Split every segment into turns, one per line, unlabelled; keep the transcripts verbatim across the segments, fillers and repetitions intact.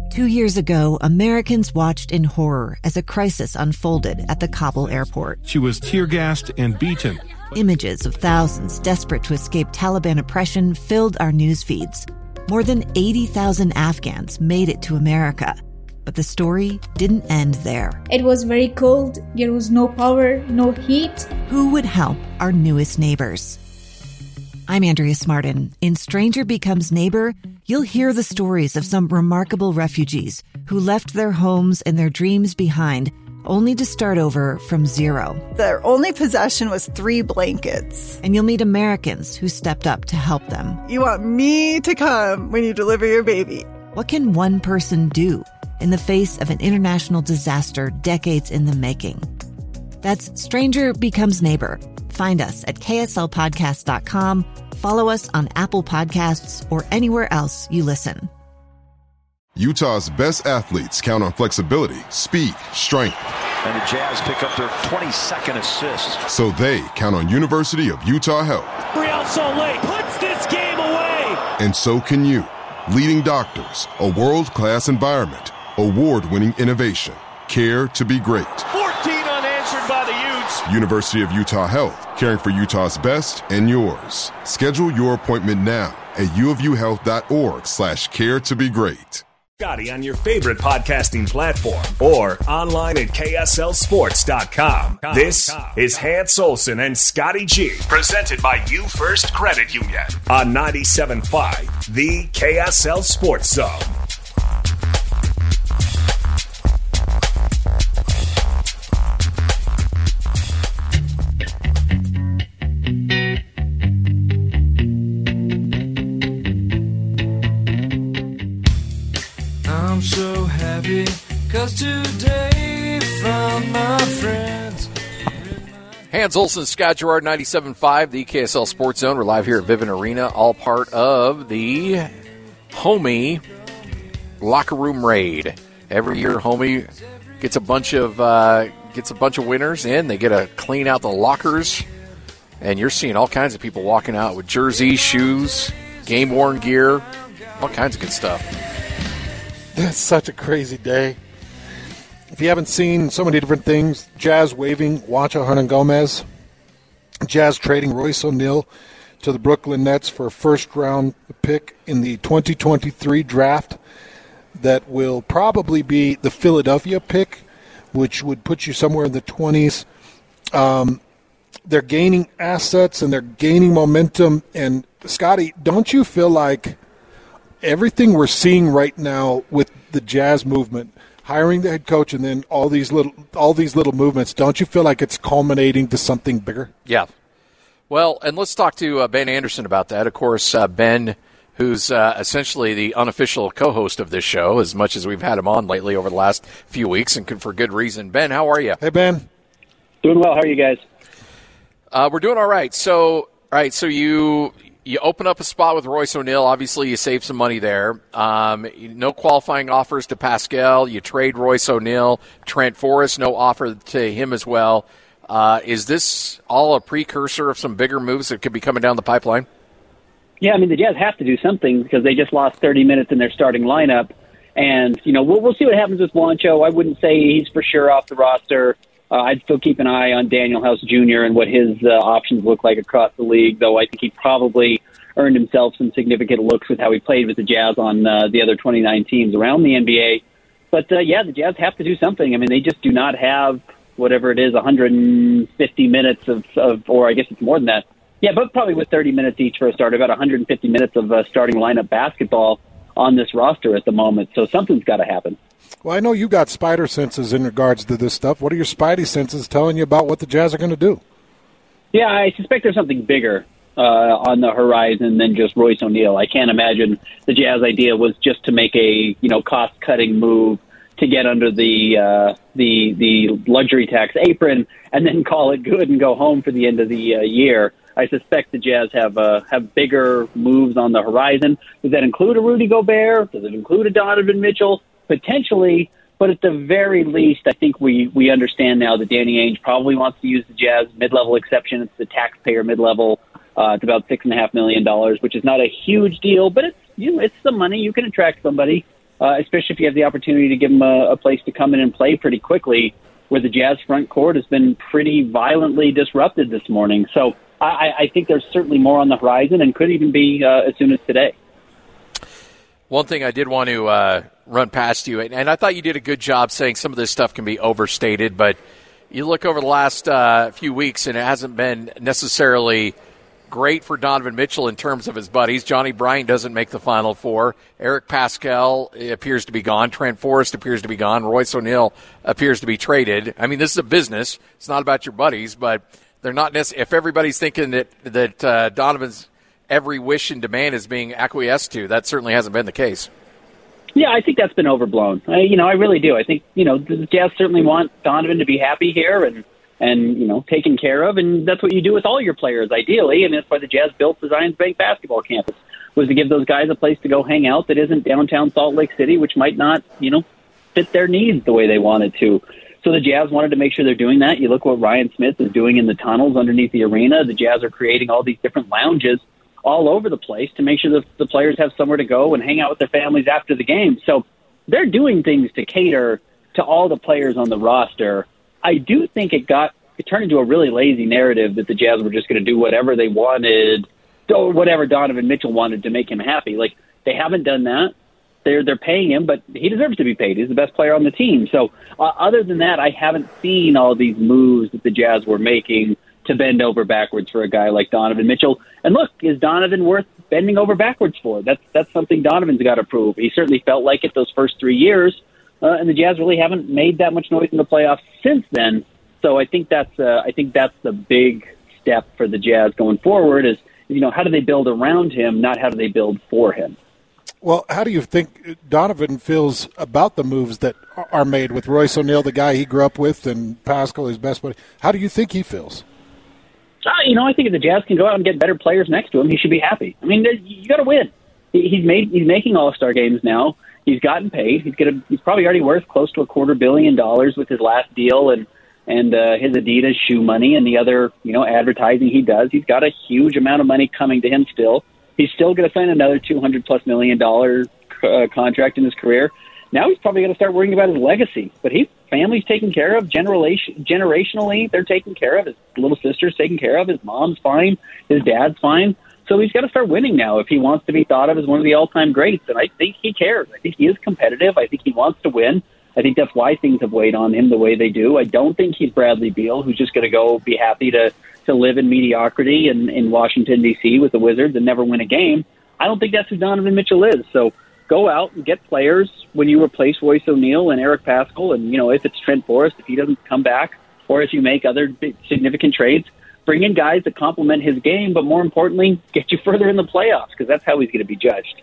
Two years ago, Americans watched in horror as a crisis unfolded at the Kabul airport.
She was tear-gassed and beaten.
Images of thousands desperate to escape Taliban oppression filled our news feeds. More than eighty thousand Afghans made it to America. But the story didn't end there.
It was very cold. There was no power, no heat.
Who would help our newest neighbors? I'm Andrea Smartin. In Stranger Becomes Neighbor, you'll hear the stories of some remarkable refugees who left their homes and their dreams behind, only to start over from zero.
Their only possession was three blankets.
And you'll meet Americans who stepped up to help them.
You want me to come when you deliver your baby.
What can one person do in the face of an international disaster decades in the making? That's Stranger Becomes Neighbor. Find us at K S L podcast dot com. Follow us on Apple Podcasts or anywhere else you listen.
Utah's best athletes count on flexibility, speed, strength.
And the Jazz pick up their twenty-second assist.
So they count on University of Utah Health.
Real Salt Lake puts this game away.
And so can you. Leading doctors, a world-class environment, award-winning innovation, care to be great.
fourteen unanswered by the Utes.
University of Utah Health, caring for Utah's best and yours. Schedule your appointment now at uofuhealth.org slash care to be great.
Scotty on your favorite podcasting platform or online at K S L sports dot com. This is Hans Olsen and Scotty G, presented by You First Credit Union on ninety-seven point five, the K S L Sports Zone.
I'm so happy, cause today found my friends.
Hans Olsen, Scott Gerard, ninety-seven point five, the K S L Sports Zone. We're live here at Vivint Arena, all part of the Homie Locker Room Raid. Every year, Homie gets a bunch of uh, gets a bunch of winners in. They get to clean out the lockers, and you're seeing all kinds of people walking out with jerseys, shoes, game-worn gear, all kinds of good stuff.
It's such a crazy day. If you haven't seen so many different things, Jazz waiving Juancho Hernangomez, Jazz trading Royce O'Neal to the Brooklyn Nets for a first-round pick in the twenty twenty-three draft that will probably be the Philadelphia pick, which would put you somewhere in the twenties. Um, they're gaining assets and they're gaining momentum. And, Scotty, don't you feel like everything we're seeing right now with the Jazz movement, hiring the head coach, and then all these little all these little movements, don't you feel like it's culminating to something bigger?
Yeah. Well, and let's talk to uh, Ben Anderson about that. Of course, uh, Ben, who's uh, essentially the unofficial co-host of this show, as much as we've had him on lately over the last few weeks, and for good reason. Ben, how are you?
Hey, Ben.
Doing well. How are you guys?
Uh, we're doing all right. So, all right, so you you open up a spot with Royce O'Neal. Obviously, you save some money there. Um, no qualifying offers to Pascal. You trade Royce O'Neal. Trent Forrest, no offer to him as well. Uh, is this all a precursor of some bigger moves that could be coming down the pipeline?
Yeah, I mean, the Jazz have to do something because they just lost thirty minutes in their starting lineup. And, you know, we'll, we'll see what happens with Juancho. I wouldn't say he's for sure off the roster. Uh, I'd still keep an eye on Daniel House Junior and what his uh, options look like across the league, though I think he probably earned himself some significant looks with how he played with the Jazz on uh, the other twenty-nine teams around the N B A. But, uh, yeah, the Jazz have to do something. I mean, they just do not have whatever it is, one hundred fifty minutes of, of or I guess it's more than that. Yeah, but probably with thirty minutes each for a start, about one hundred fifty minutes of uh, starting lineup basketball on this roster at the moment. So something's got to happen.
Well, I know you got spider senses in regards to this stuff. What are your spidey senses telling you about what the Jazz are going to do?
Yeah, I suspect there's something bigger uh, on the horizon than just Royce O'Neal. I can't imagine the Jazz idea was just to make a you know cost-cutting move to get under the uh, the the luxury tax apron and then call it good and go home for the end of the uh, year. I suspect the Jazz have uh, have bigger moves on the horizon. Does that include a Rudy Gobert? Does it include a Donovan Mitchell? Potentially, but at the very least, I think we, we understand now that Danny Ainge probably wants to use the Jazz mid-level exception. It's the taxpayer mid-level. Uh, it's about six and a half million dollars, which is not a huge deal, but it's you know, it's some money. You can attract somebody. uh, especially if you have the opportunity to give him a, a place to come in and play pretty quickly, where the Jazz front court has been pretty violently disrupted this morning. So I, I think there's certainly more on the horizon and could even be uh, as soon as today.
One thing I did want to uh, run past you, and I thought you did a good job saying some of this stuff can be overstated, but you look over the last uh, few weeks and it hasn't been necessarily great for Donovan Mitchell in terms of his buddies. Johnny Bryant doesn't make the Final Four. Eric Pascal appears to be gone. Trent Forrest appears to be gone. Royce O'Neal appears to be traded. I mean, this is a business. It's not about your buddies, but they're not necessarily. If everybody's thinking that that uh, Donovan's every wish and demand is being acquiesced to, that certainly hasn't been the case.
Yeah, I think that's been overblown. I, you know, I really do. I think, you know, the Jazz certainly want Donovan to be happy here and, and, you know, taken care of, and that's what you do with all your players, ideally, and that's why the Jazz built the Zions Bank basketball campus, was to give those guys a place to go hang out that isn't downtown Salt Lake City, which might not, you know, fit their needs the way they wanted to. So the Jazz wanted to make sure they're doing that. You look what Ryan Smith is doing in the tunnels underneath the arena. The Jazz are creating all these different lounges all over the place to make sure that the players have somewhere to go and hang out with their families after the game. So they're doing things to cater to all the players on the roster. I do think it got it turned into a really lazy narrative that the Jazz were just going to do whatever they wanted, or whatever Donovan Mitchell wanted to make him happy. Like, they haven't done that. They're they're paying him, but he deserves to be paid. He's the best player on the team. So uh, other than that, I haven't seen all these moves that the Jazz were making to bend over backwards for a guy like Donovan Mitchell. And look, is Donovan worth bending over backwards for? That's that's something Donovan's got to prove. He certainly felt like it those first three years, uh, and the Jazz really haven't made that much noise in the playoffs since then. So I think that's uh, I think that's the big step for the Jazz going forward. Is, you know, how do they build around him, not how do they build for him?
Well, how do you think Donovan feels about the moves that are made with Royce O'Neal, the guy he grew up with, and Pascal, his best buddy? How do you think he feels?
Uh, you know, I think if the Jazz can go out and get better players next to him, he should be happy. I mean, you got to win. He's made he's making All-Star games now. He's gotten paid. He's gonna he's probably already worth close to a quarter billion dollars with his last deal and and uh, his Adidas shoe money and the other, you know, advertising he does. He's got a huge amount of money coming to him still. He's still going to sign another two hundred plus million dollar uh, contract in his career. Now he's probably going to start worrying about his legacy. But his family's taken care of. Generation, generationally, they're taken care of. His little sister's taken care of. His mom's fine. His dad's fine. So he's got to start winning now if he wants to be thought of as one of the all-time greats. And I think he cares. I think he is competitive. I think he wants to win. I think that's why things have weighed on him the way they do. I don't think he's Bradley Beal, who's just going to go be happy to, to live in mediocrity in, in Washington, D C with the Wizards and never win a game. I don't think that's who Donovan Mitchell is. So go out and get players when you replace Royce O'Neal and Eric Pascal. And, you know, if it's Trent Forrest, if he doesn't come back, or if you make other big, significant trades, bring in guys that complement his game, but more importantly, get you further in the playoffs, because that's how he's going to be judged.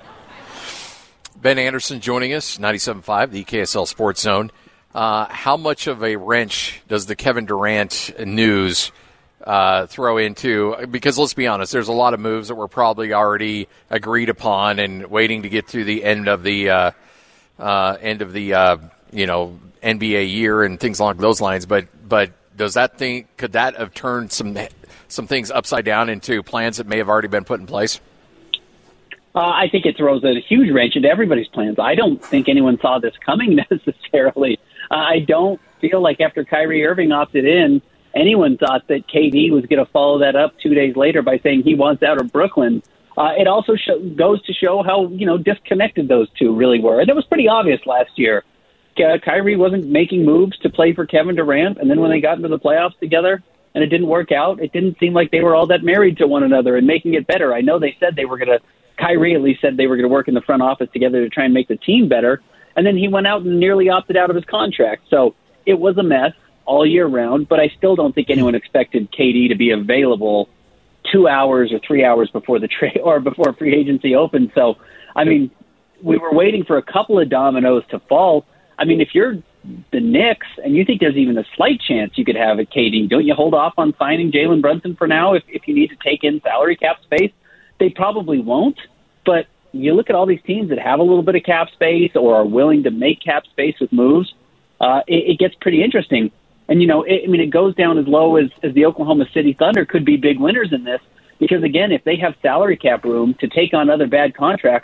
Ben Anderson joining us, ninety-seven point five, the E K S L Sports Zone. Uh, how much of a wrench does the Kevin Durant news uh, throw into? Because let's be honest, there's a lot of moves that were probably already agreed upon and waiting to get to the end of the uh, uh, end of the uh, you know N B A year and things along those lines. But but does that thing could that have turned some some things upside down into plans that may have already been put in place?
Uh, I think it throws a huge wrench into everybody's plans. I don't think anyone saw this coming necessarily. Uh, I don't feel like after Kyrie Irving opted in, anyone thought that K D was going to follow that up two days later by saying he wants out of Brooklyn. Uh, it also show, goes to show how, you know, disconnected those two really were. And it was pretty obvious last year. Uh, Kyrie wasn't making moves to play for Kevin Durant, and then when they got into the playoffs together and it didn't work out, it didn't seem like they were all that married to one another and making it better. I know they said they were going to Kyrie at least said they were going to work in the front office together to try and make the team better. And then he went out and nearly opted out of his contract. So it was a mess all year round, but I still don't think anyone expected K D to be available two hours or three hours before the trade or before free agency opened. So, I mean, we were waiting for a couple of dominoes to fall. I mean, if you're the Knicks and you think there's even a slight chance you could have a K D, don't you hold off on signing Jalen Brunson for now if, if you need to take in salary cap space? They probably won't, but you look at all these teams that have a little bit of cap space or are willing to make cap space with moves, uh, it, it gets pretty interesting. And, you know, it, I mean, it goes down as low as, as the Oklahoma City Thunder could be big winners in this because, again, if they have salary cap room to take on other bad contracts,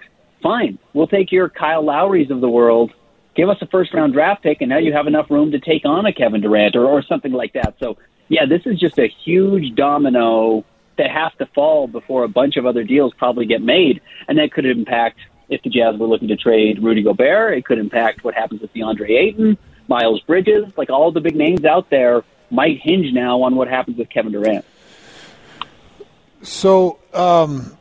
fine. We'll take your Kyle Lowrys of the world, give us a first-round draft pick, and now you have enough room to take on a Kevin Durant or, or something like that. So, yeah, this is just a huge domino that has to fall before a bunch of other deals probably get made, and that could impact if the Jazz were looking to trade Rudy Gobert. It could impact what happens with DeAndre Ayton, Miles Bridges. Like, all the big names out there might hinge now on what happens with Kevin Durant.
So, um,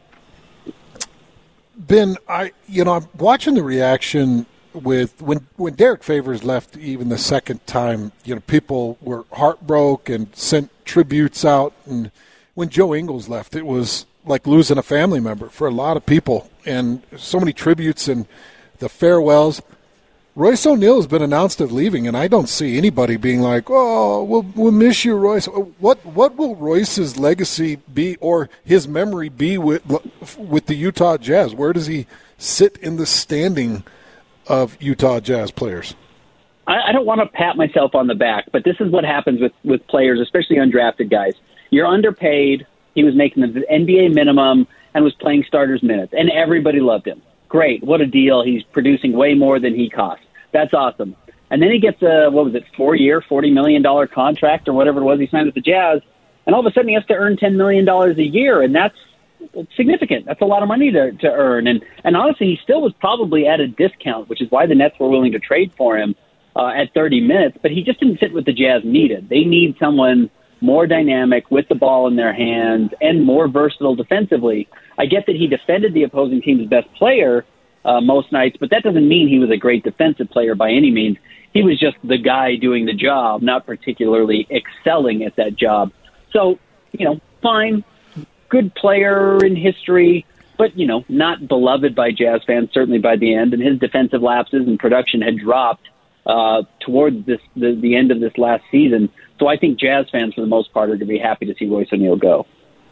Ben, I you know I'm watching the reaction with when when Derek Favors left even the second time. You know, people were heartbroken and sent tributes out, and when Joe Ingles left, it was like losing a family member for a lot of people, and so many tributes and the farewells. Royce O'Neal has been announced as leaving, and I don't see anybody being like, "Oh, we'll we'll miss you, Royce." What what will Royce's legacy be, or his memory be with with the Utah Jazz? Where does he sit in the standing of Utah Jazz players?
I, I don't want to pat myself on the back, but this is what happens with with players, especially undrafted guys. You're underpaid. He was making the N B A minimum and was playing starters minutes, and everybody loved him. Great. What a deal. He's producing way more than he costs. That's awesome. And then he gets a, what was it, four-year, forty million dollars contract or whatever it was he signed with the Jazz, and all of a sudden he has to earn ten million dollars a year, and that's significant. That's a lot of money to, to earn. And, and honestly, he still was probably at a discount, which is why the Nets were willing to trade for him uh, at thirty minutes, but he just didn't fit what the Jazz needed. They need someone more dynamic with the ball in their hands and more versatile defensively. I get that he defended the opposing team's best player uh, most nights, but that doesn't mean he was a great defensive player by any means. He was just the guy doing the job, not particularly excelling at that job. So, you know, fine, good player in history, but, you know, not beloved by Jazz fans, certainly by the end, and his defensive lapses and production had dropped uh, towards this the, the end of this last season. So I think Jazz fans, for the most part, are going to be happy to see Royce O'Neal go.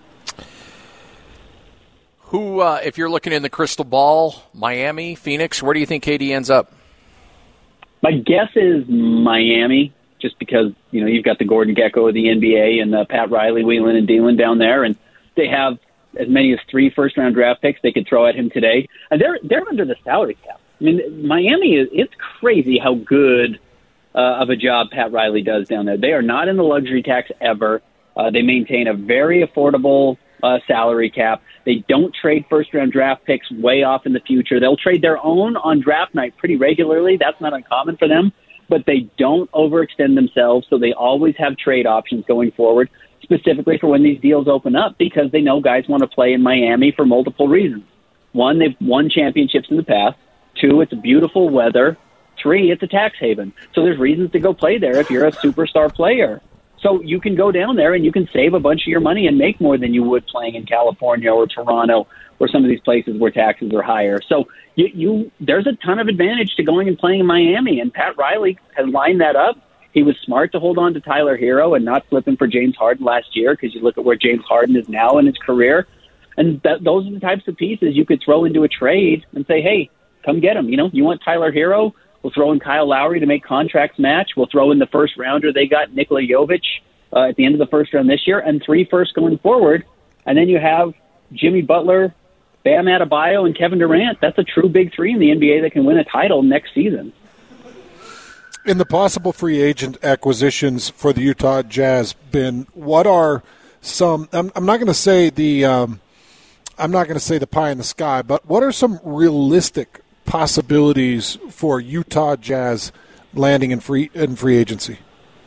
Who, uh, if you're looking in the crystal ball, Miami, Phoenix, where do you think K D ends up?
My guess is Miami, just because, you know, you've got the Gordon Gekko of the N B A and uh, Pat Riley, wheeling and dealing down there, and they have as many as three first-round draft picks they could throw at him today. And they're they're under the salary cap. I mean, Miami, is it's crazy how good uh, of a job Pat Riley does down there. They are not in the luxury tax ever. Uh, they maintain a very affordable uh, salary cap. They don't trade first-round draft picks way off in the future. They'll trade their own on draft night pretty regularly. That's not uncommon for them. But they don't overextend themselves, so they always have trade options going forward, specifically for when these deals open up, because they know guys want to play in Miami for multiple reasons. One, they've won championships in the past. Two, it's beautiful weather. Three, it's a tax haven. So there's reasons to go play there if you're a superstar player. So you can go down there and you can save a bunch of your money and make more than you would playing in California or Toronto or some of these places where taxes are higher. So you, you there's a ton of advantage to going and playing in Miami, and Pat Riley has lined that up. He was smart to hold on to Tyler Hero and not flip him for James Harden last year, because you look at where James Harden is now in his career. And that, those are the types of pieces you could throw into a trade and say, hey, come get him. You know, you want Tyler Hero? We'll throw in Kyle Lowry to make contracts match. We'll throw in the first rounder they got, Nikola Jovic, uh, at the end of the first round this year, and three firsts going forward. And then you have Jimmy Butler, Bam Adebayo, and Kevin Durant. That's a true big three in the N B A that can win a title next season.
In the possible free agent acquisitions for the Utah Jazz, Ben, what are some? I'm, I'm not going to say the. Um, I'm not going to say the pie in the sky, but what are some realistic possibilities for Utah Jazz landing in free in free agency?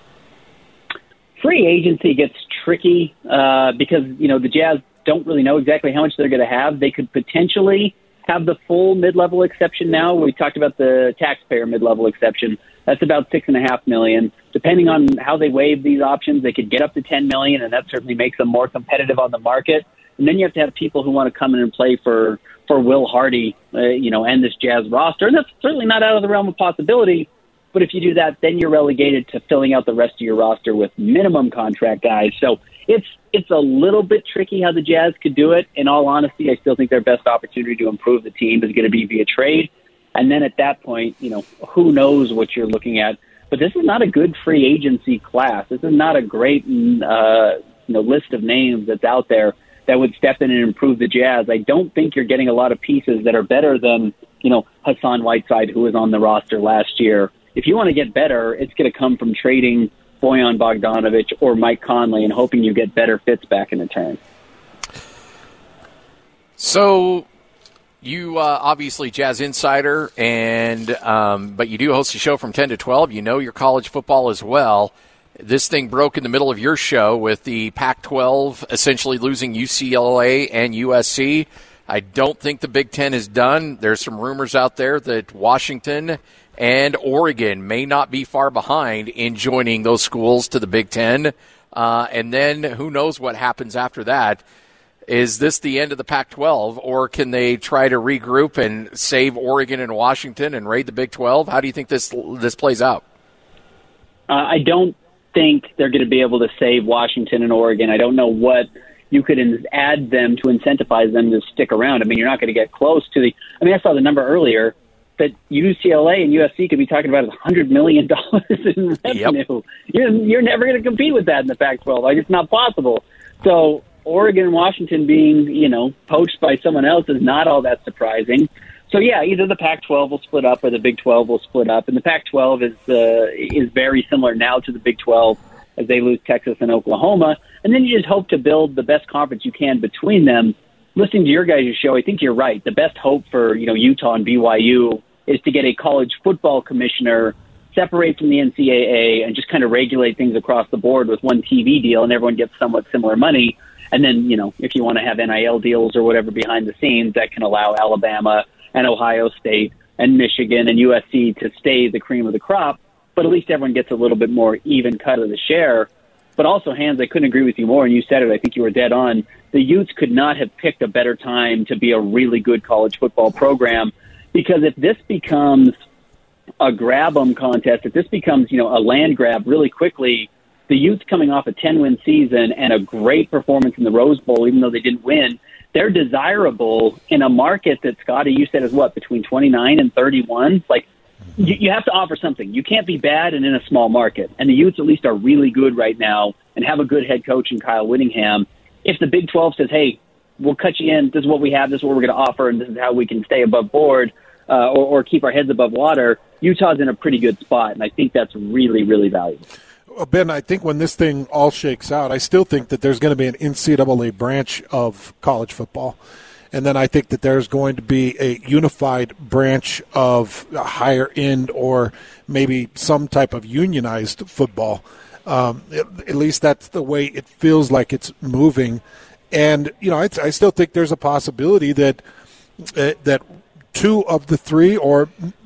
Free agency gets tricky uh, because you know the Jazz don't really know exactly how much they're going to have. They could potentially have the full mid-level exception now. We talked about the taxpayer mid-level exception. That's about six and a half million. Depending on how they waive these options, they could get up to ten million, and that certainly makes them more competitive on the market. And then you have to have people who want to come in and play for for Will Hardy, uh, you know, and this Jazz roster, and that's certainly not out of the realm of possibility. But if you do that, then you're relegated to filling out the rest of your roster with minimum contract guys. So it's it's a little bit tricky how the Jazz could do it. In all honesty, I still think their best opportunity to improve the team is going to be via trade. And then at that point, you know, who knows what you're looking at. But this is not a good free agency class. This is not a great uh, you know list of names that's out there. that would step in and improve the Jazz. I don't think you're getting a lot of pieces that are better than, you know, Hassan Whiteside, who was on the roster last year. If you want to get better, it's going to come from trading Bojan Bogdanovic or Mike Conley and hoping you get better fits back in return.
So you uh, obviously Jazz Insider, and um, but you do host a show from ten to twelve. You know your college football as well. This thing broke in the middle of your show with the Pac twelve essentially losing U C L A and U S C. I don't think the Big Ten is done. There's some rumors out there that Washington and Oregon may not be far behind in joining those schools to the Big Ten. Uh, and then who knows what happens after that. Is this the end of the Pac twelve, or can they try to regroup and save Oregon and Washington and raid the Big twelve? How do you think this this plays out?
Uh, I don't think they're going to be able to save Washington and Oregon. I don't know what you could in- add them to incentivize them to stick around. I mean, you're not going to get close to the – I mean, I saw the number earlier that U C L A and U S C could be talking about one hundred million dollars in revenue. Yep. You're, you're never going to compete with that in the Pac twelve. Like, it's not possible. So Oregon and Washington being, you know, poached by someone else is not all that surprising. So, yeah, either the Pac twelve will split up or the Big twelve will split up. And the Pac twelve is uh, is very similar now to the Big twelve as they lose Texas and Oklahoma. And then you just hope to build the best conference you can between them. Listening to your guys' show, I think you're right. The best hope for, you know, Utah and B Y U is to get a college football commissioner, separate from the N C double A, and just kind of regulate things across the board with one T V deal, and everyone gets somewhat similar money. And then, you know, if you want to have N I L deals or whatever behind the scenes, that can allow Alabama and Ohio State and Michigan and U S C to stay the cream of the crop, but at least everyone gets a little bit more even cut of the share. But also, Hans, I couldn't agree with you more, and you said it, I think you were dead on. The Utes could not have picked a better time to be a really good college football program, because if this becomes a grab-em contest, if this becomes, you know, a land grab really quickly, the Utes coming off a ten-win season and a great performance in the Rose Bowl, even though they didn't win, they're desirable in a market that, Scotty, you said is what, between twenty-nine and thirty-one? Like, you, you have to offer something. You can't be bad and in a small market. And the Utes at least are really good right now and have a good head coach in Kyle Whittingham. If the Big twelve says, hey, we'll cut you in, this is what we have, this is what we're going to offer, and this is how we can stay above board uh, or, or keep our heads above water, Utah's in a pretty good spot, and I think that's really, really valuable.
Well, Ben, I think when this thing all shakes out, I still think that there's going to be an N C double A branch of college football. And then I think that there's going to be a unified branch of higher end or maybe some type of unionized football. Um, at least that's the way it feels like it's moving. And, you know, I, I still think there's a possibility that uh, that two of the three or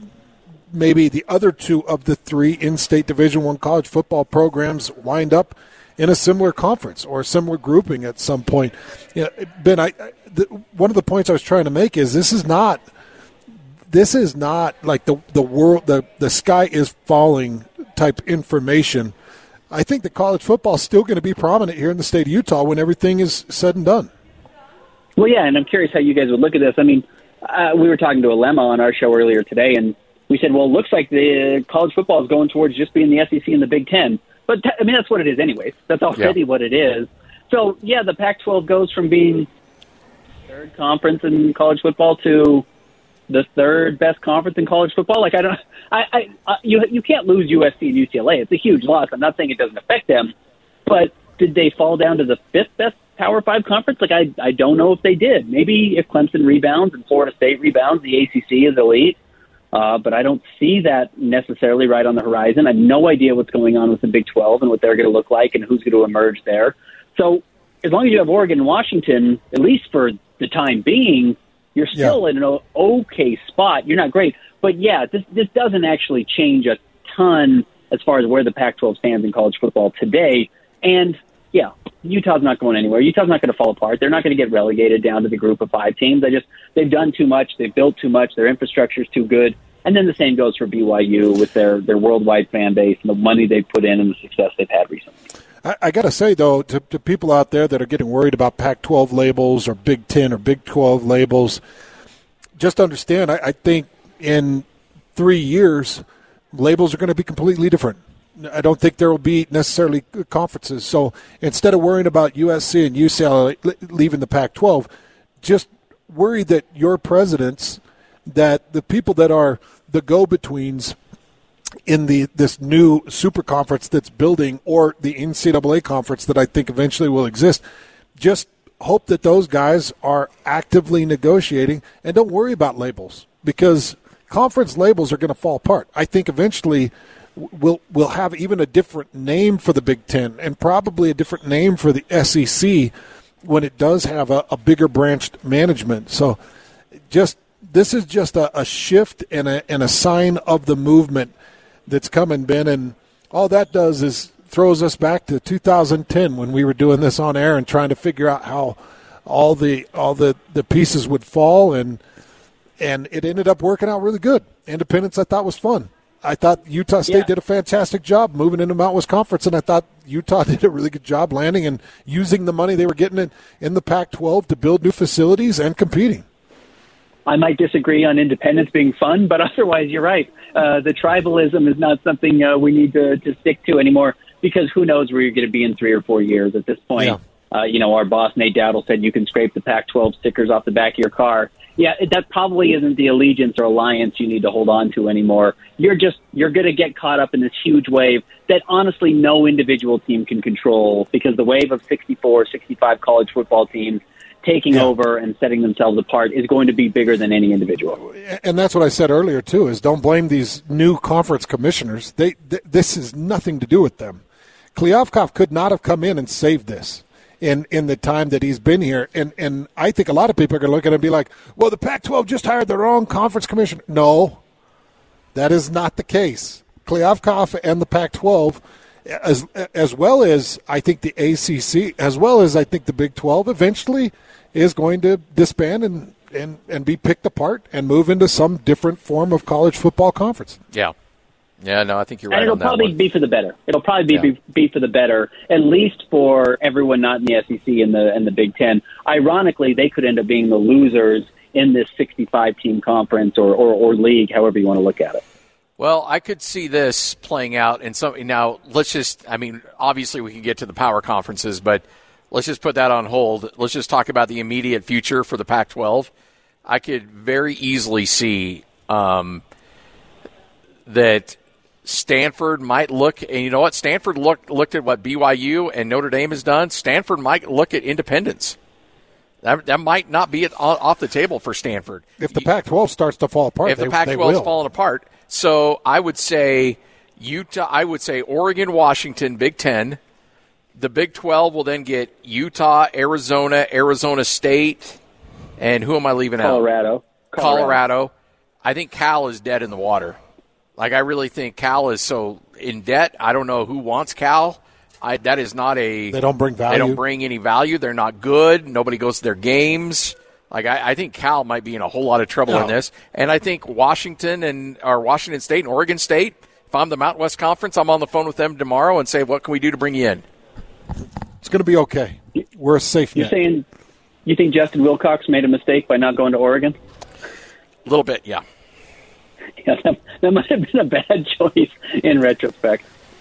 maybe the other two of the three in-state Division One college football programs wind up in a similar conference or a similar grouping at some point. You know, Ben, I, I the, one of the points I was trying to make is this is not this is not like the the world the the sky is falling type information. I think that college football is still going to be prominent here in the state of Utah when everything is said and done.
Well, yeah, and I'm curious how you guys would look at this. I mean, uh, we were talking to Alema on our show earlier today, and we said, well, it looks like the college football is going towards just being the S E C and the Big Ten. But, t- I mean, that's what it is anyways. That's already yeah. what it is. So, yeah, the Pac twelve goes from being third conference in college football to the third best conference in college football. Like, I don't I, I, I you you can't lose U S C and U C L A. It's a huge loss. I'm not saying it doesn't affect them. But did they fall down to the fifth best Power Five conference? Like, I, I don't know if they did. Maybe if Clemson rebounds and Florida State rebounds, the A C C is elite. Uh, but I don't see that necessarily right on the horizon. I have no idea what's going on with the Big twelve and what they're going to look like and who's going to emerge there. So as long as you have Oregon and Washington, at least for the time being, you're still yeah. in an okay spot. You're not great. But, yeah, this this doesn't actually change a ton as far as where the Pac twelve stands in college football today. And, yeah, Utah's not going anywhere. Utah's not going to fall apart. They're not going to get relegated down to the group of five teams. They just they've done too much. They've built too much. Their infrastructure is too good. And then the same goes for B Y U with their, their worldwide fan base and the money they've put in and the success they've had recently.
I, I got to say, though, to, to people out there that are getting worried about Pac twelve labels or Big Ten or Big twelve labels, just understand, I, I think in three years, labels are going to be completely different. I don't think there will be necessarily conferences. So instead of worrying about U S C and U C L A leaving the Pac twelve, just worry that your presidents, that the people that are the go-betweens in the this new super conference that's building, or the N C double A conference that I think eventually will exist, just hope that those guys are actively negotiating, and don't worry about labels, because conference labels are going to fall apart. I think eventually we'll we'll have even a different name for the Big Ten, and probably a different name for the S E C when it does have a, a bigger branched management. So just this is just a, a shift and a and a sign of the movement that's coming, Ben, and all that does is throws us back to two thousand ten when we were doing this on air and trying to figure out how all the all the, the pieces would fall, and and it ended up working out really good. Independence I thought was fun. I thought Utah State yeah. did a fantastic job moving into Mountain West Conference, and I thought Utah did a really good job landing and using the money they were getting in, in the Pac twelve to build new facilities and competing.
I might disagree on independence being fun, but otherwise you're right. Uh, the tribalism is not something uh, we need to, to stick to anymore, because who knows where you're going to be in three or four years at this point. Yeah. Uh, you know, our boss, Nate Dowdle, said you can scrape the Pac twelve stickers off the back of your car. Yeah, that probably isn't the allegiance or alliance you need to hold on to anymore. You're just, you're going to get caught up in this huge wave that honestly no individual team can control, because the wave of sixty-four, sixty-five college football teams taking yeah. over and setting themselves apart is going to be bigger than any individual.
And that's what I said earlier, too, is don't blame these new conference commissioners. They, th- this has nothing to do with them. Kliavkoff could not have come in and saved this in, in the time that he's been here. And, and I think a lot of people are going to look at it and be like, well, the Pac twelve just hired their own conference commissioner. No, that is not the case. Kliavkoff and the Pac twelve, as, as well as I think the A C C, as well as I think the Big twelve, eventually is going to disband and, and, and be picked apart and move into some different form of college football conference.
Yeah. Yeah, no, I think you're right.
And it'll
on that
probably
one.
be for the better. It'll probably be,
Yeah.
be be for the better, at least for everyone not in the S E C and the and the Big Ten. Ironically, they could end up being the losers in this sixty-five team conference or, or, or league, however you want to look at it.
Well, I could see this playing out in some. Now, let's just. I mean, obviously, we can get to the power conferences, but let's just put that on hold. Let's just talk about the immediate future for the Pac twelve. I could very easily see um, that Stanford might look, and you know what? Stanford looked looked at what B Y U and Notre Dame has done. Stanford might look at independence. That, that might not be off the table for Stanford.
If the Pac twelve starts to fall apart,
if
they,
the Pac twelve
is
is falling apart, so I would say Utah. I would say Oregon, Washington, Big Ten. The Big twelve will then get Utah, Arizona, Arizona State, and who am I leaving
Colorado.
out? Colorado. Colorado. I think Cal is dead in the water. Like, I really think Cal is so in debt. I don't know who wants Cal. I, that is not a –
They don't bring value.
They don't bring any value. They're not good. Nobody goes to their games. Like, I, I think Cal might be in a whole lot of trouble
no.
in this. And I think Washington and or Washington State and Oregon State, if I'm the Mountain West Conference, I'm on the phone with them tomorrow and say, what can we do to bring you in?
It's going to be okay. We're a safe
You're
net.
saying you think Justin Wilcox made a mistake by not going to Oregon?
A little bit, yeah.
Yeah, that, that might have been a bad choice in retrospect.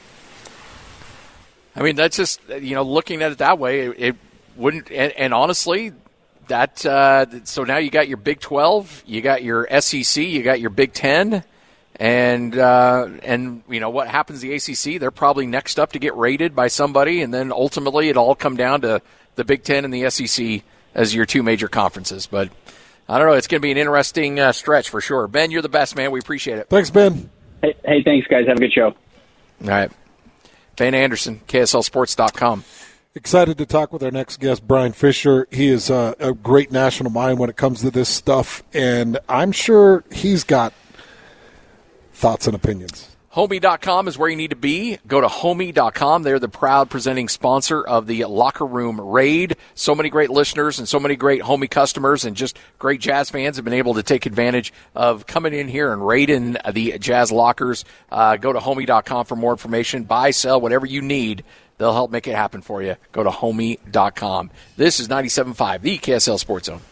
I mean, that's just, you know, looking at it that way, it, it wouldn't, and, and honestly, that, uh, so now you got your Big twelve, you got your S E C, you got your Big Ten, and, uh, and you know, what happens to the A C C, they're probably next up to get rated by somebody, and then ultimately it'll all come down to the Big Ten and the S E C as your two major conferences, but I don't know, it's going to be an interesting uh, stretch for sure. Ben, you're the best, man. We appreciate it.
Thanks, Ben.
Hey, hey, thanks, guys. Have a good show.
All right. Ben Anderson, K S L Sports dot com.
Excited to talk with our next guest, Brian Fisher. He is a, a great national mind when it comes to this stuff, and I'm sure he's got thoughts and opinions.
Homie dot com is where you need to be. Go to Homie dot com. They're the proud presenting sponsor of the Locker Room Raid. So many great listeners and so many great Homie customers and just great Jazz fans have been able to take advantage of coming in here and raiding the Jazz lockers. Uh, go to Homie dot com for more information. Buy, sell, whatever you need. They'll help make it happen for you. Go to Homie dot com. This is ninety-seven point five, the K S L Sports Zone.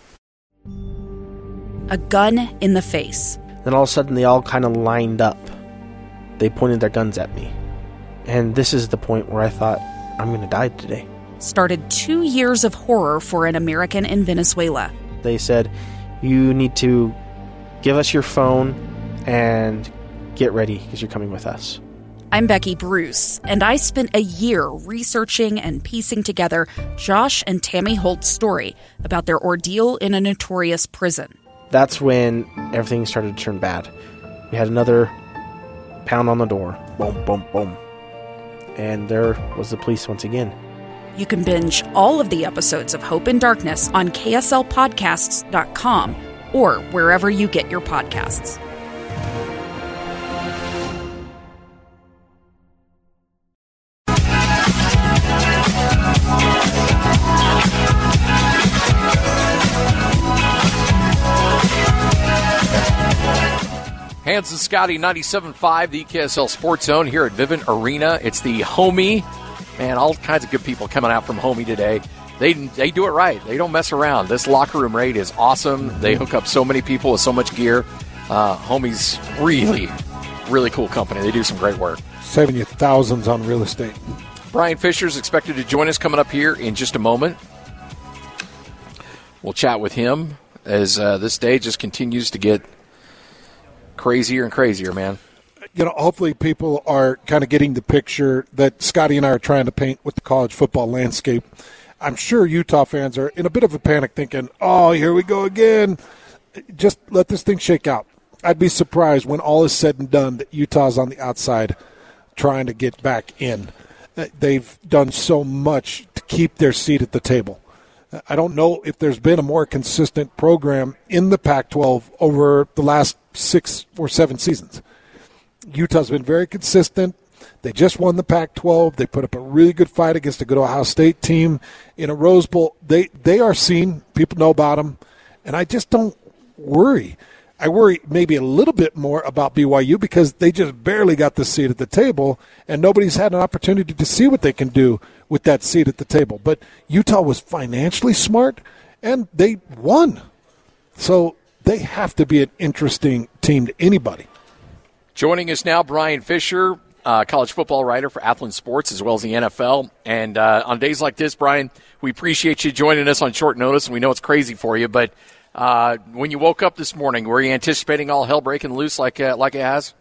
A gun in the face.
Then all of a sudden they all kind of lined up. They pointed their guns at me. And this is the point where I thought, I'm going to die today.
Started two years of horror for an American in Venezuela.
They said, you need to give us your phone and get ready because you're coming with us.
I'm Becky Bruce, and I spent a year researching and piecing together Josh and Tammy Holt's story about their ordeal in a notorious prison.
That's when everything started to turn bad. We had another pound on the door. Boom, boom, boom. And there was the police once again.
You can binge all of the episodes of Hope and Darkness on K S L podcasts dot com or wherever you get your podcasts.
Hans and Scotty, ninety-seven point five, the E K S L Sports Zone here at Vivint Arena. It's the Homie. Man, all kinds of good people coming out from Homie today. They they do it right. They don't mess around. This locker room raid is awesome. They hook up so many people with so much gear. Uh, Homie's really, really cool company. They do some great work.
Saving you thousands on real estate.
Brian Fisher is expected to join us coming up here in just a moment. We'll chat with him as uh, this day just continues to get crazier and crazier, man.
You know, hopefully people are kind of getting the picture that Scotty and I are trying to paint with the college football landscape. I'm sure Utah fans are in a bit of a panic thinking, oh, here we go again. Just let this thing shake out. I'd be surprised when all is said and done that Utah's on the outside trying to get back in. They've done so much to keep their seat at the table. I don't know if there's been a more consistent program in the Pac twelve over the last six or seven seasons. Utah's been very consistent. They just won the Pac twelve. They put up a really good fight against a good Ohio State team in a Rose Bowl. They they are seen. People know about them. And I just don't worry. I worry maybe a little bit more about B Y U because they just barely got the seat at the table, and nobody's had an opportunity to see what they can do with that seat at the table. But Utah was financially smart, and they won. So they have to be an interesting team to anybody.
Joining us now, Brian Fisher, uh, college football writer for Athlon Sports as well as the N F L. And uh, on days like this, Brian, we appreciate you joining us on short notice, and we know it's crazy for you. But uh, when you woke up this morning, were you anticipating all hell breaking loose like uh, like it has?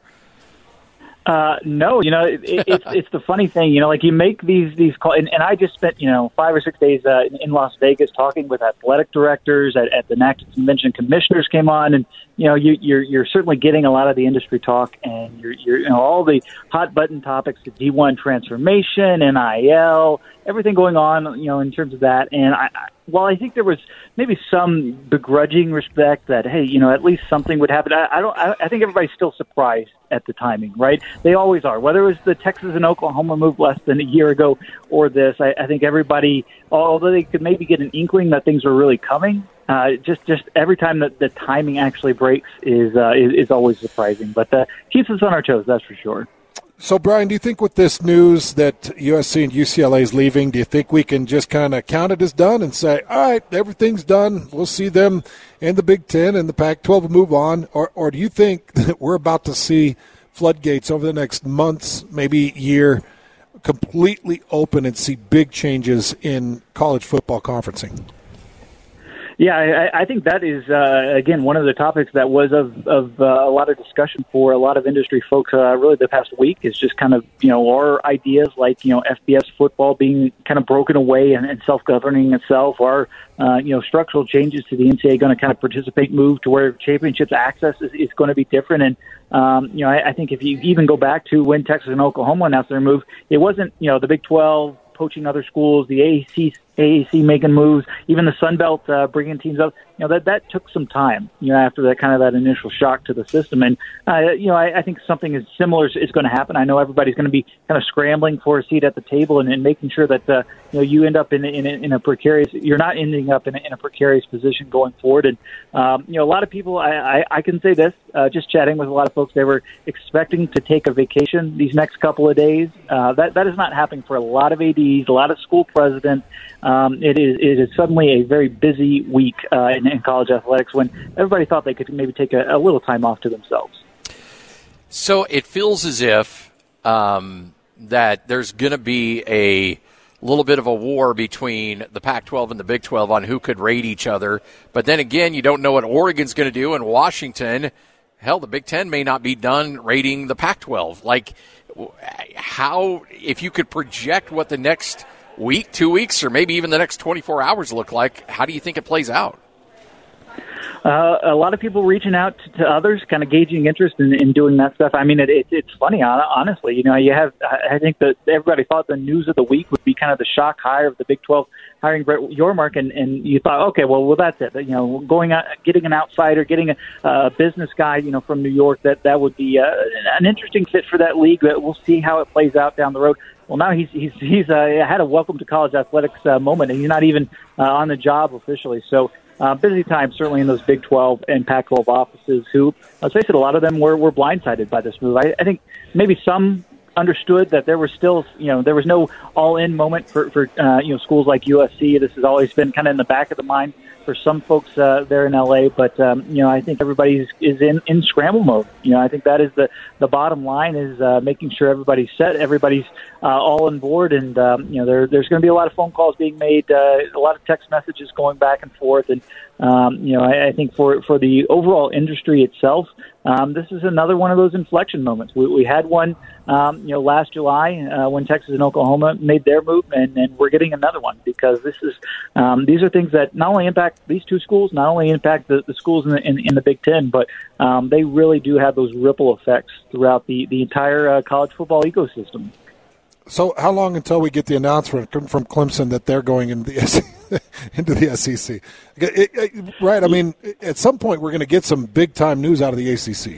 Uh, no, you know, it, it, it's it's the funny thing, you know, like you make these these calls, and, and I just spent, you know, five or six days uh, in, in Las Vegas talking with athletic directors at, at the N A C convention. Commissioners came on, and you know, you, you're you're certainly getting a lot of the industry talk, and you're you're you know all the hot button topics, the D one transformation, N I L, everything going on, you know, in terms of that. And I, I while I think there was maybe some begrudging respect that, hey, you know, at least something would happen, I, I don't. I, I think everybody's still surprised at the timing, right? They always are. Whether it was the Texas and Oklahoma move less than a year ago or this, I, I think everybody, although they could maybe get an inkling that things were really coming, uh, just just every time that the timing actually breaks is uh, is, is always surprising. But uh, keeps us on our toes, that's for sure.
So, Brian, do you think with this news that U S C and U C L A is leaving, do you think we can just kind of count it as done and say, all right, everything's done, we'll see them in the Big Ten and the Pac twelve and move on? Or, or do you think that we're about to see floodgates over the next months, maybe year, completely open and see big changes in college football conferencing?
Yeah, I, I think that is, uh, again, one of the topics that was of, of uh, a lot of discussion for a lot of industry folks uh, really the past week is just kind of, you know, our ideas like, you know, F B S football being kind of broken away and, and self-governing itself, or, uh, you know, structural changes to the N C double A going to kind of participate, move to where championships access is, is going to be different. And, um, you know, I, I think if you even go back to when Texas and Oklahoma announced their move, it wasn't, you know, the Big twelve poaching other schools, the A A C A A C making moves, even the Sun Belt uh, bringing teams up. You know, that that took some time, you know, after that kind of that initial shock to the system. And, uh, you know, I, I think something is similar is going to happen. I know everybody's going to be kind of scrambling for a seat at the table and, and making sure that, uh, you know, you end up in, in, in a precarious, you're not ending up in a, in a precarious position going forward. And, um, you know, a lot of people, I, I, I can say this, uh, just chatting with a lot of folks, they were expecting to take a vacation these next couple of days. Uh, that, that is not happening for a lot of A Ds, a lot of school presidents. Um, it is it is suddenly a very busy week uh, in, in college athletics when everybody thought they could maybe take a, a little time off to themselves.
So it feels as if um, that there's going to be a little bit of a war between the Pac twelve and the Big twelve on who could raid each other. But then again, you don't know what Oregon's going to do, and Washington, hell, the Big Ten may not be done raiding the Pac twelve. Like, how, if you could project what the next week, two weeks, or maybe even the next twenty-four hours look like, how do you think it plays out?
Uh, a lot of people reaching out to, to others, kind of gauging interest in, in doing that stuff. I mean, it, it, it's funny, honestly. You know, you have. I think that everybody thought the news of the week would be kind of the shock hire of the Big twelve hiring Brett Yormark, and, and you thought, okay, well, well, that's it. You know, going out, getting an outsider, getting a uh, business guy, you know, from New York, that that would be uh, an interesting fit for that league. We'll see how it plays out down the road. Well, now he's he's he's uh, had a welcome to college athletics uh, moment, and he's not even uh, on the job officially. So. Uh, busy time, certainly in those Big twelve and Pac twelve offices who, let's face it, a lot of them were, were blindsided by this move. I, I think maybe some understood that there was still, you know, there was no all-in moment for, for uh, you know, schools like U S C. This has always been kind of in the back of the mind for some folks uh, there in L A, but, um, you know, I think everybody is, is in, in scramble mode. You know, I think that is the, the bottom line is uh, making sure everybody's set, everybody's uh, all on board, and, um, you know, there, there's going to be a lot of phone calls being made, uh, a lot of text messages going back and forth, and, um, you know, I, I think for, for the overall industry itself, um, this is another one of those inflection moments. We, we had one, um, you know, last July uh, when Texas and Oklahoma made their move, and, and we're getting another one because this is um, these are things that not only impact these two schools, not only impact the, the schools in the, in, in the Big Ten, but um, they really do have those ripple effects throughout the, the entire uh, college football ecosystem.
So how long until we get the announcement from Clemson that they're going into the into the S E C? It, it, right. I mean, at some point we're going to get some big-time news out of the A C C.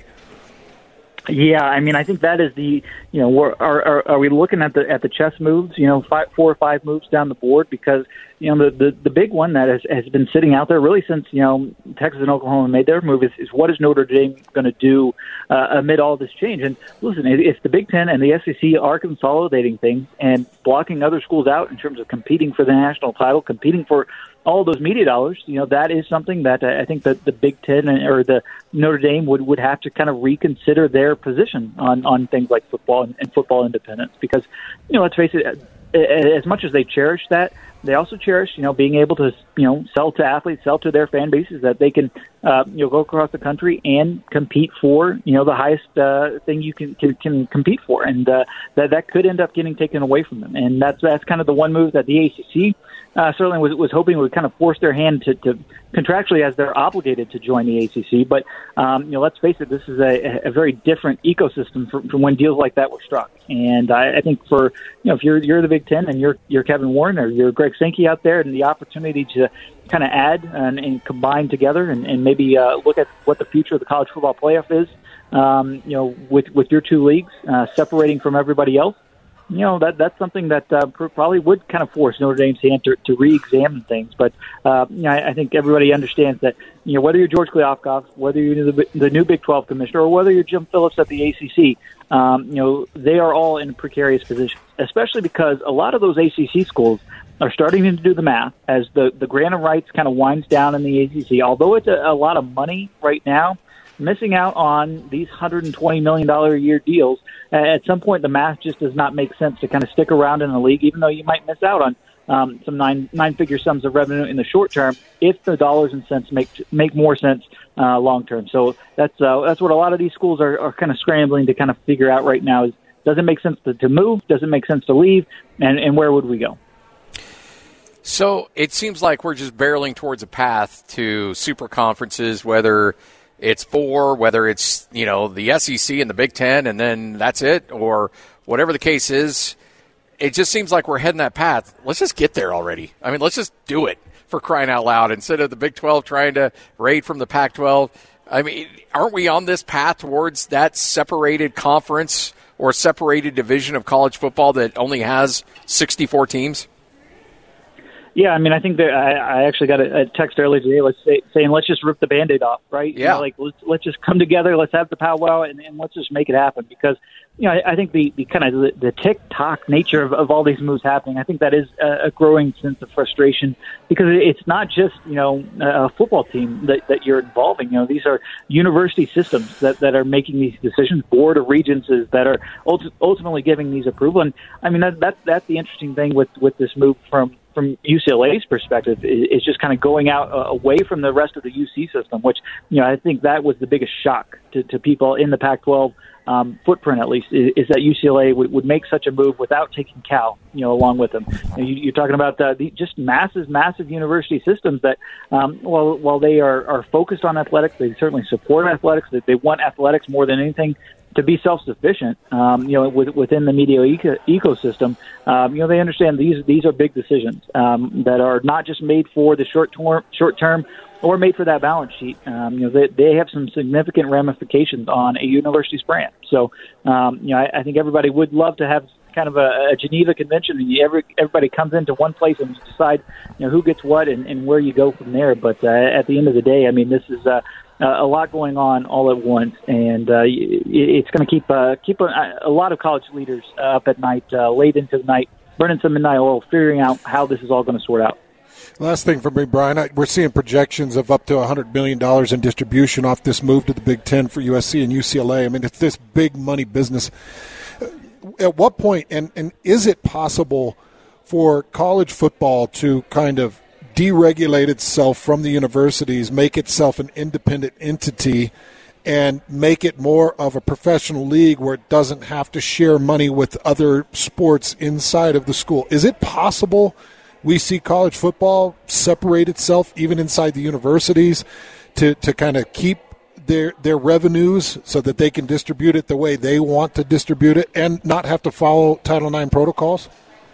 Yeah, I mean, I think that is the, you know, we're, are, are are we looking at the at the chess moves, you know, five, four or five moves down the board? Because, you know, the, the, the big one that has, has been sitting out there really since, you know, Texas and Oklahoma made their move is, is what is Notre Dame going to do uh, amid all this change? And listen, if the Big Ten and the S E C are consolidating things and blocking other schools out in terms of competing for the national title, competing for all those media dollars, you know, that is something that I think that the Big Ten or the Notre Dame would, would have to kind of reconsider their position on, on things like football and, and football independence. Because, you know, let's face it, as much as they cherish that, they also cherish, you know, being able to, you know, sell to athletes, sell to their fan bases, that they can, uh, you know, go across the country and compete for, you know, the highest uh, thing you can, can can compete for, and uh, that that could end up getting taken away from them. And that's that's kind of the one move that the A C C uh, certainly was was hoping would kind of force their hand to, to contractually, as they're obligated to join the A C C. But um, you know, let's face it, this is a, a very different ecosystem from, from when deals like that were struck. And I, I think for, you know, if you're you're the Big Ten and you're you're Kevin Warren or you're Greg Sankey out there, and the opportunity to kind of add and, and combine together and, and maybe uh, look at what the future of the college football playoff is, um, you know, with with your two leagues uh, separating from everybody else, you know, that that's something that uh, probably would kind of force Notre Dame's hand to, to re-examine things. But uh, you know, I, I think everybody understands that, you know, whether you're George Kliavkoff, whether you're the, the new Big twelve commissioner, or whether you're Jim Phillips at the A C C, um, you know, they are all in precarious positions, especially because a lot of those A C C schools are starting to do the math as the, the grant of rights kind of winds down in the A C C. Although it's a, a lot of money right now, missing out on these one hundred twenty million dollars a year deals, uh, at some point the math just does not make sense to kind of stick around in the league, even though you might miss out on um, some nine, nine-figure sums of revenue in the short term if the dollars and cents make make more sense uh, long term. So that's uh, that's what a lot of these schools are, are kind of scrambling to kind of figure out right now is, does it make sense to, to move? Does it make sense to leave? And, and where would we go?
So it seems like we're just barreling towards a path to super conferences, whether it's four, whether it's, you know, the S E C and the Big Ten, and then that's it, or whatever the case is. It just seems like we're heading that path. Let's just get there already. I mean, let's just do it, for crying out loud, instead of the Big twelve trying to raid from the Pac twelve. I mean, aren't we on this path towards that separated conference or separated division of college football that only has sixty-four teams?
Yeah, I mean, I think that I, I actually got a, a text earlier today let's say, saying, let's just rip the Band-Aid off, right?
Yeah.
You know, like, let's, let's just come together, let's have the powwow, and, and let's just make it happen. Because, you know, I, I think the, the kind of the, the tick-tock nature of, of all these moves happening, I think that is a, a growing sense of frustration because it's not just, you know, a football team that, that you're involving. You know, these are university systems that, that are making these decisions, board of regents that are ulti- ultimately giving these approval. And, I mean, that, that, that's the interesting thing with, with this move from from U C L A's perspective is just kind of going out uh, away from the rest of the U C system, which, you know, I think that was the biggest shock to, to people in the Pac twelve um, footprint, at least, is, is that U C L A would, would make such a move without taking Cal, you know, along with them. You know, you, you're talking about uh, the, just massive, massive university systems that, um, while, while they are, are focused on athletics, they certainly support athletics, that they want athletics more than anything to be self-sufficient, um, you know, with, within the media eco- ecosystem. Um, you know, they understand these these are big decisions um, that are not just made for the short term, short term, or made for that balance sheet. Um, you know, they they have some significant ramifications on a university's brand. So, um, you know, I, I think everybody would love to have kind of a, a Geneva Convention, and you, every, everybody comes into one place and you decide, you know, who gets what and, and where you go from there. But uh, at the end of the day, I mean, this is uh, Uh, a lot going on all at once, and uh, it's going to keep uh, keep a, a lot of college leaders uh, up at night, uh, late into the night, burning some midnight oil, figuring out how this is all going to sort out.
Last thing for me, Brian, I, we're seeing projections of up to one hundred million dollars in distribution off this move to the Big Ten for U S C and U C L A. I mean, it's this big money business. At what point, and, and is it possible for college football to kind of deregulate itself from the universities, make itself an independent entity, and make it more of a professional league where it doesn't have to share money with other sports inside of the school? Is it possible we see college football separate itself even inside the universities to, to kind of keep their their revenues so that they can distribute it the way they want to distribute it and not have to follow Title nine protocols?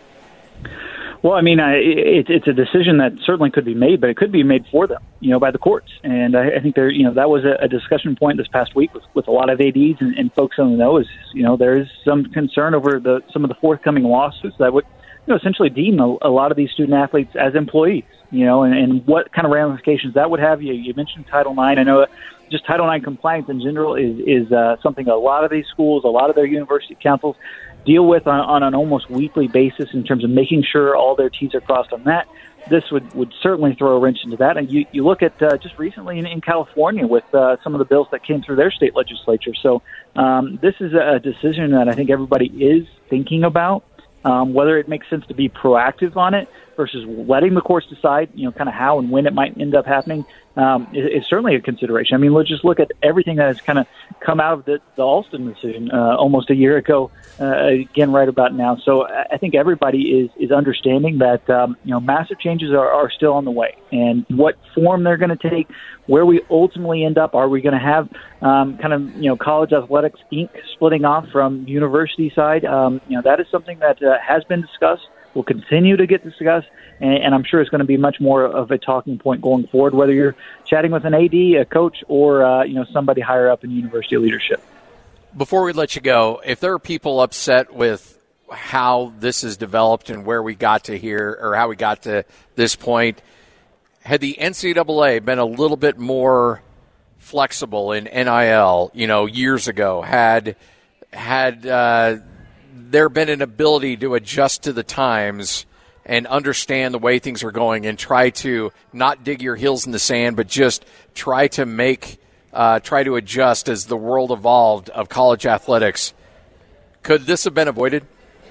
Well, I mean, I, it, it's a decision that certainly could be made, but it could be made for them, you know, by the courts. And I, I think there, you know, that was a, a discussion point this past week with, with a lot of A Ds and, and folks on the know is, you know, there is some concern over the some of the forthcoming lawsuits that would, you know, essentially deem a, a lot of these student athletes as employees, you know, and, and what kind of ramifications that would have. You, you mentioned Title nine. I know just Title nine compliance in general is, is uh, something a lot of these schools, a lot of their university councils deal with on, on an almost weekly basis in terms of making sure all their T's are crossed on that. This would, would certainly throw a wrench into that. And you, you look at uh, just recently in, in California with uh, some of the bills that came through their state legislature. So um, this is a decision that I think everybody is thinking about, um, whether it makes sense to be proactive on it versus letting the courts decide, you know, kind of how and when it might end up happening. Um, is, is certainly a consideration. I mean, let's just look at everything that has kind of come out of the, the Alston decision uh, almost a year ago, uh, again, right about now. So I think everybody is, is understanding that, um, you know, massive changes are, are still on the way. And what form they're going to take, where we ultimately end up, are we going to have um, kind of, you know, college athletics Incorporated splitting off from university side? Um, you know, that is something that uh, has been discussed, will continue to get discussed, and, and I'm sure it's going to be much more of a talking point going forward, whether you're chatting with an A D, a coach, or uh, you know, somebody higher up in university leadership.
Before we let you go, if there are people upset with how this is developed and where we got to here, or how we got to this point, had the N C double A been a little bit more flexible in N I L, you know, years ago, had had uh, there been an ability to adjust to the times and understand the way things are going and try to not dig your heels in the sand, but just try to make, uh, try to adjust as the world evolved of college athletics, could this have been avoided?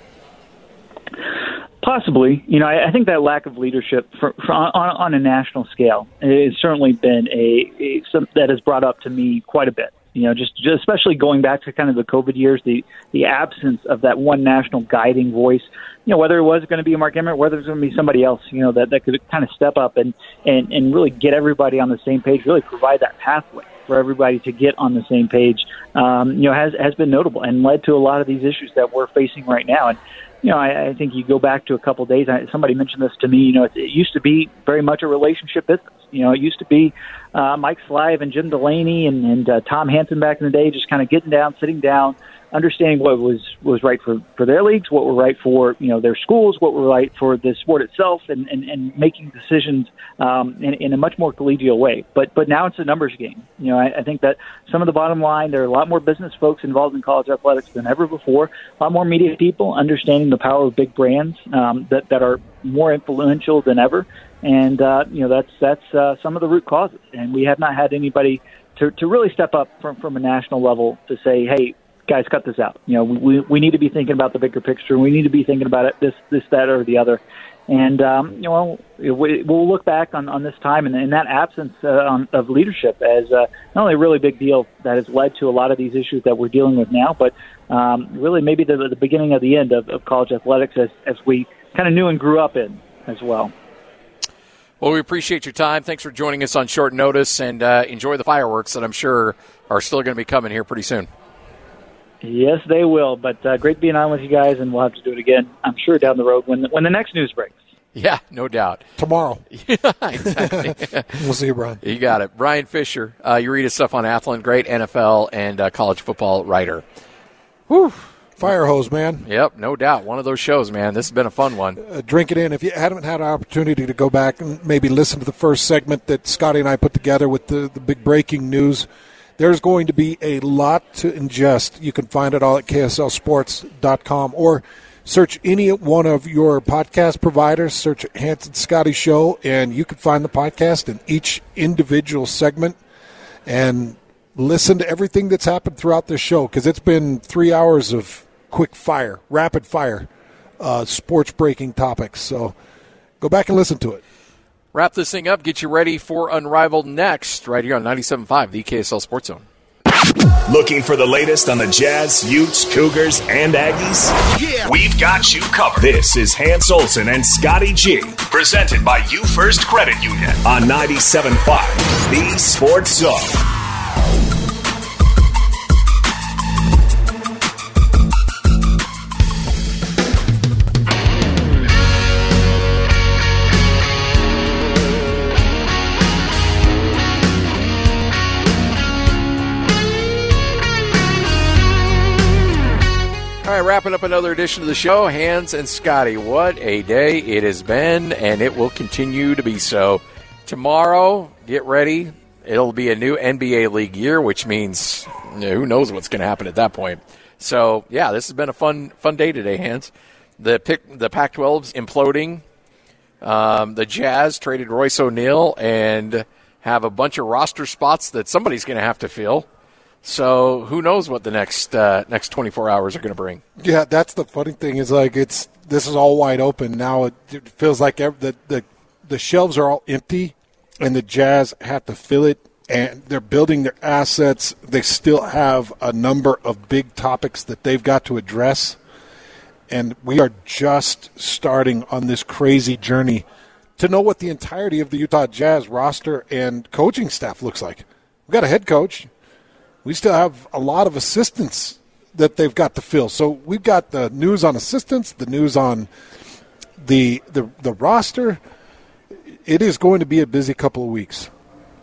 Possibly. You know, I, I think that lack of leadership for, for, on, on a national scale has certainly been a, a some, that has brought up to me quite a bit. You know, just, just especially going back to kind of the COVID years, the, the absence of that one national guiding voice, you know, whether it was going to be Mark Emmert, whether it was going to be somebody else, you know, that, that could kind of step up and, and, and really get everybody on the same page, really provide that pathway for everybody to get on the same page, um, you know, has, has been notable and led to a lot of these issues that we're facing right now. And, you know, I, I think you go back to a couple of days, I, somebody mentioned this to me, you know, it, it used to be very much a relationship business. You know, it used to be uh, Mike Slive and Jim Delaney and, and uh, Tom Hansen back in the day just kind of getting down, sitting down, understanding what was, was right for, for their leagues, what were right for, you know, their schools, what were right for the sport itself, and, and, and making decisions um, in, in a much more collegial way. But but now it's a numbers game. You know, I, I think that some of the bottom line, there are a lot more business folks involved in college athletics than ever before, a lot more media people understanding the power of big brands um, that, that are more influential than ever. And, uh, you know, that's that's uh, some of the root causes. And we have not had anybody to, to really step up from, from a national level to say, hey, guys, cut this out. You know, we we need to be thinking about the bigger picture. We need to be thinking about it, this, this, that, or the other. And, um, you know, we, we'll look back on, on this time and, and that absence uh, on, of leadership as uh, not only a really big deal that has led to a lot of these issues that we're dealing with now, but um, really maybe the, the beginning of the end of, of college athletics as, as we kind of knew and grew up in as well.
Well, we appreciate your time. Thanks for joining us on short notice, and uh, enjoy the fireworks that I'm sure are still going to be coming here pretty soon.
Yes, they will. But uh, great being on with you guys, and we'll have to do it again, I'm sure, down the road when the, when the next news breaks.
Yeah, no doubt.
Tomorrow.
Yeah, exactly.
We'll see you, Brian.
You got it. Brian Fisher, uh, you read his stuff on Athlon, great N F L and uh, college football writer. Whew.
Fire hose, man.
Yep, no doubt. One of those shows, man. This has been a fun one.
Uh, drink it in. If you haven't had an opportunity to go back and maybe listen to the first segment that Scotty and I put together with the, the big breaking news, there's going to be a lot to ingest. You can find it all at K S L sports dot com or search any one of your podcast providers. Search Hans and Scotty Show, and you can find the podcast in each individual segment and listen to everything that's happened throughout this show, because it's been three hours of quick fire, rapid fire, uh, sports breaking topics. So go back and listen to it.
Wrap this thing up, get you ready for Unrivaled next, right here on ninety-seven point five, the K S L Sports Zone.
Looking for the latest on the Jazz, Utes, Cougars, and Aggies? Yeah. We've got you covered. This is Hans Olsen and Scotty G, presented by You First Credit Union on ninety-seven point five, the Sports Zone.
All right, wrapping up another edition of the show, Hans and Scotty. What a day it has been, and it will continue to be so. Tomorrow, get ready. It'll be a new N B A league year, which means you know, who knows what's going to happen at that point. So, yeah, this has been a fun fun day today, Hans. The pick, the Pac twelve's imploding. Um, the Jazz traded Royce O'Neal and have a bunch of roster spots that somebody's going to have to fill. So who knows what the next uh, next twenty-four hours are going to bring?
Yeah, that's the funny thing is like it's this is all wide open now. It, it feels like every, the the the shelves are all empty, and the Jazz have to fill it. And they're building their assets. They still have a number of big topics that they've got to address, and we are just starting on this crazy journey to know what the entirety of the Utah Jazz roster and coaching staff looks like. We've got a head coach. We still have a lot of assistants that they've got to fill. So we've got the news on assistants, the news on the the, the roster. It is going to be a busy couple of weeks.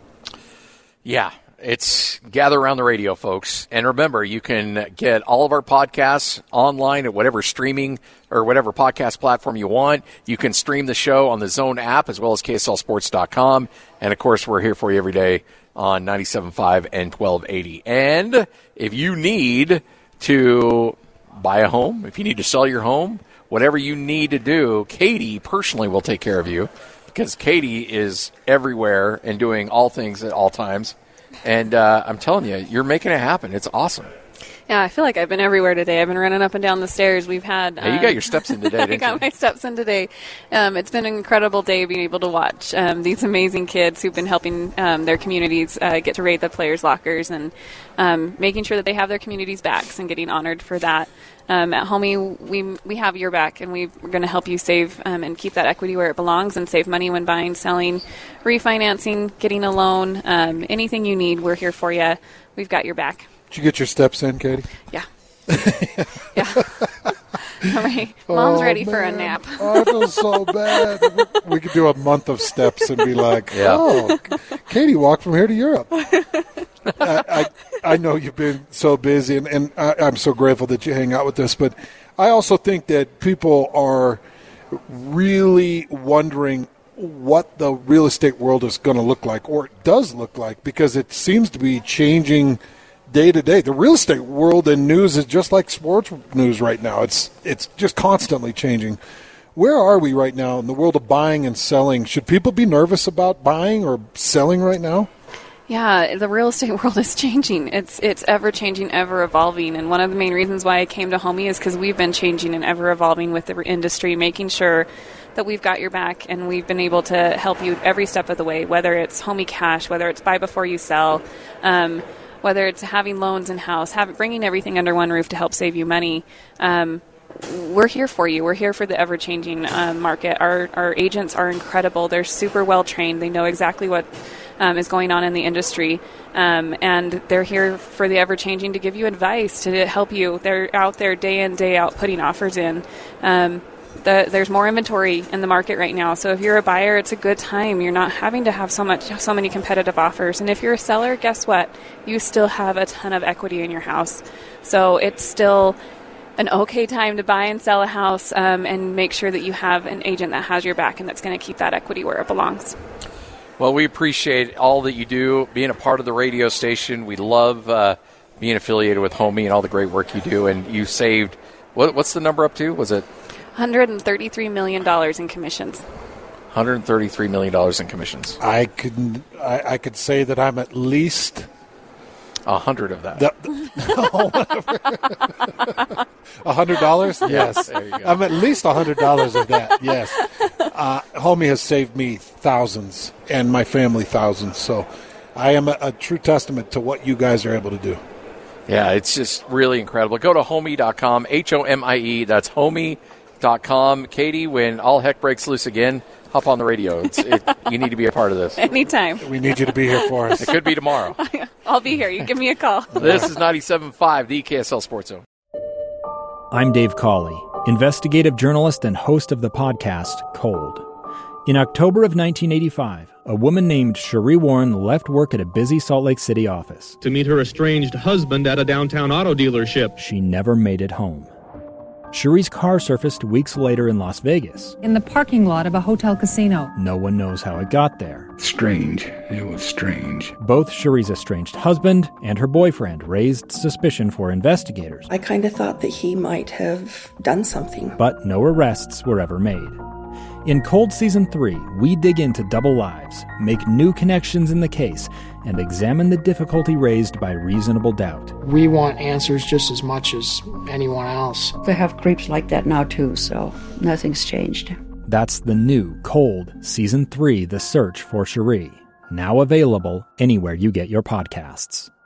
Yeah, it's gather around the radio, folks. And remember, you can get all of our podcasts online at whatever streaming or whatever podcast platform you want. You can stream the show on the Zone app as well as K S L sports dot com. And, of course, we're here for you every day on ninety-seven point five and twelve eighty. And if you need to buy a home, if you need to sell your home, whatever you need to do, Katie personally will take care of you because Katie is everywhere and doing all things at all times. And uh, I'm telling you, you're making it happen. It's awesome.
Yeah, I feel like I've been everywhere today. I've been running up and down the stairs. We've had.
Um, hey, you got your steps in today, didn't
I got
you?
my steps in today. Um, it's been an incredible day being able to watch um, these amazing kids who've been helping um, their communities uh, get to raid the players' lockers and um, making sure that they have their communities' backs and getting honored for that. Um, at Homey, we we have your back, and we, we're going to help you save um, and keep that equity where it belongs and save money when buying, selling, refinancing, getting a loan. Um, anything you need, we're here for you. We've got your back.
Did you get your steps in, Katie?
Yeah. yeah. All right. Mom's
oh,
ready
man.
for a nap.
Oh, I feel so bad. We could do a month of steps and be like,
yeah.
oh, Katie walked from here to Europe. I, I, I know you've been so busy, and, and I, I'm so grateful that you hang out with us. But I also think that people are really wondering what the real estate world is going to look like, or it does look like, because it seems to be changing day to day. The real estate world and news is just like sports news right now. It's it's just constantly changing. Where are we right now in the world of buying and selling? Should people be nervous about buying or selling right now?
Yeah, the real estate world is changing. It's it's ever changing, ever evolving. And one of the main reasons why I came to Homey is because we've been changing and ever evolving with the industry, making sure that we've got your back and we've been able to help you every step of the way, whether it's Homey Cash, whether it's buy before you sell, um, whether it's having loans in-house, have, bringing everything under one roof to help save you money. Um, we're here for you. We're here for the ever-changing uh, market. Our, our agents are incredible. They're super well-trained. They know exactly what um, is going on in the industry. Um, and they're here for the ever-changing to give you advice, to help you. They're out there day in, day out putting offers in. Um, The, there's more inventory in the market right now, so if you're a buyer, it's a good time. You're not having to have so much, so many competitive offers. And if you're a seller, guess what? You still have a ton of equity in your house, so it's still an okay time to buy and sell a house, um, and make sure that you have an agent that has your back and that's going to keep that equity where it belongs.
Well, we appreciate all that you do, being a part of the radio station. We love uh, being affiliated with Homey and all the great work you do. And you saved, what, what's the number up to? Was it
one hundred thirty-three million dollars in commissions.
one hundred thirty-three million dollars in commissions.
I could I, I could say that I'm at least
a hundred of that.
A hundred dollars? Yes.
There you go.
I'm at least a hundred dollars of that. Yes. Uh, Homey has saved me thousands, and my family thousands. So I am a, a true testament to what you guys are able to do.
Yeah, it's just really incredible. Go to homey dot com, H O M I E. That's homey dot com. Katie, when all heck breaks loose again, hop on the radio. It's, it, you need to be a part of this.
Anytime.
We need you to be here for us.
It could be tomorrow.
I'll be here. You give me a call.
This is ninety-seven point five, the E K S L Sports Zone.
I'm Dave Cawley, investigative journalist and host of the podcast Cold. In October of nineteen eighty-five, a woman named Cherie Warren left work at a busy Salt Lake City office
to meet her estranged husband at a downtown auto dealership.
She never made it home. Cherie's car surfaced weeks later in Las Vegas.
In the parking lot of a hotel casino.
No one knows how it got there.
Strange. It was strange.
Both Cherie's estranged husband and her boyfriend raised suspicion for investigators.
I kind of thought that he might have done something.
But no arrests were ever made. In Cold Season three, we dig into double lives, make new connections in the case, and examine the difficulty raised by reasonable doubt.
We want answers just as much as anyone else.
They have creeps like that now, too, so nothing's changed.
That's the new Cold Season three, The Search for Cherie, now available anywhere you get your podcasts.